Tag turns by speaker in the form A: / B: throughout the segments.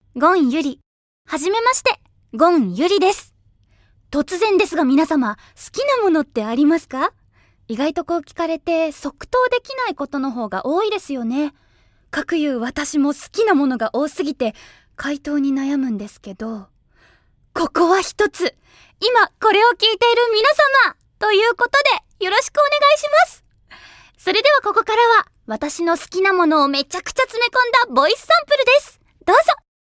A: ゴンユリ。はじめまして、ゴンユリです。突然ですが皆様、好きなものってありますか？意外とこう聞かれて即答できないことの方が多いですよね。かくいう私も好きなものが多すぎて回答に悩むんですけど、ここは一つ、今これを聞いている皆様ということでよろしくお願いします。それではここからは私の好きなものをめちゃくちゃ詰め込んだボイスサンプルです。どうぞ。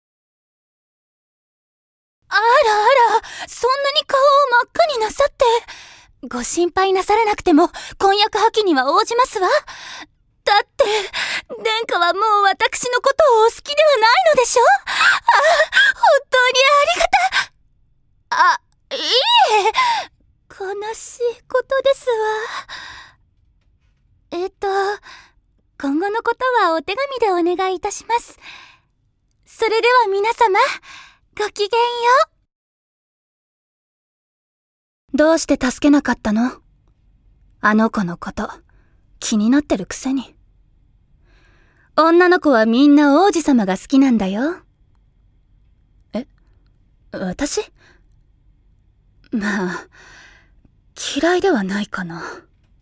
A: あらあら、そんなに顔を真っ赤になさって。ご心配なさらなくても婚約破棄には応じますわ。だって、殿下はもう私のことをお好きではないのでしょ？本当にありがた。いいえ、悲しいことですわ。今後のことはお手紙でお願いいたします。それでは皆様、ごきげんよう。どうして助けなかったの？あの子のこと、気になってるくせに。女の子はみんな王子様が好きなんだよ。私？まあ、嫌いではないかな。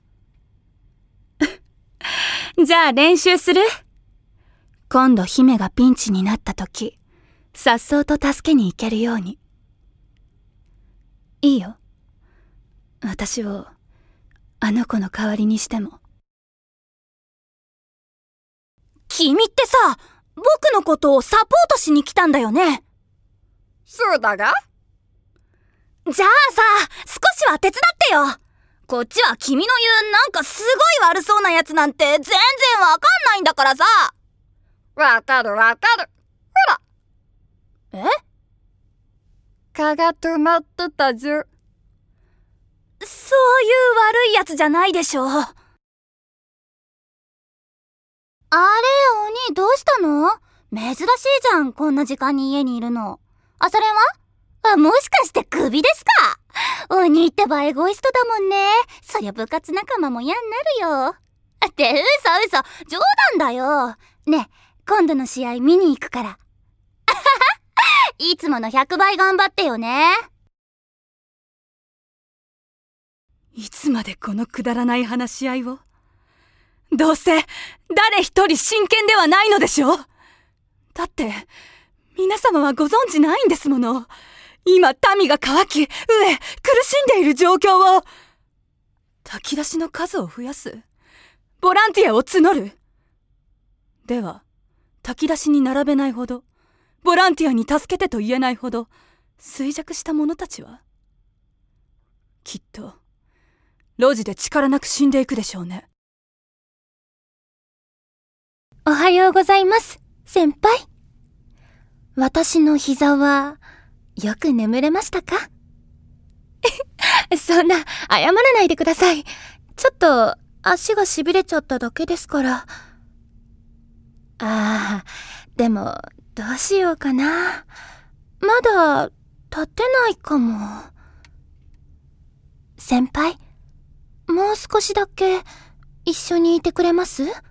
A: じゃあ練習する？今度姫がピンチになった時、さっそうと助けに行けるように。いいよ。私をあの子の代わりにしても。君ってさ、僕のことをサポートしに来たんだよね。
B: そうだが？
A: じゃあさ、少しは手伝ってよ。こっちは君の言うなんかすごい悪そうなやつなんて全然わかんないんだからさ。
B: わかる。ほら。蚊が止まってたぞ。そういう
A: 悪いやつじゃないでしょ。あれ、鬼どうしたの？珍しいじゃん、こんな時間に家にいるの。それは？もしかしてクビですか？鬼ってばエゴイストだもんね。そりゃ部活仲間も嫌になるよ。って嘘、冗談だよ。ねえ、今度の試合見に行くから。いつもの100倍頑張ってよね。いつまでこのくだらない話し合いを？どうせ誰一人真剣ではないのでしょ。だって皆様はご存知ないんですもの。今民が渇き、苦しんでいる状況を。炊き出しの数を増やす？ボランティアを募る？では炊き出しに並べないほど、ボランティアに助けてと言えないほど衰弱した者たちはきっと路地で力なく死んでいくでしょうね。おはようございます、先輩。私の膝はよく眠れましたか？そんな謝らないでください。ちょっと足がしびれちゃっただけですから。でもどうしようかな。まだ立てないかも。先輩、もう少しだけ一緒にいてくれます？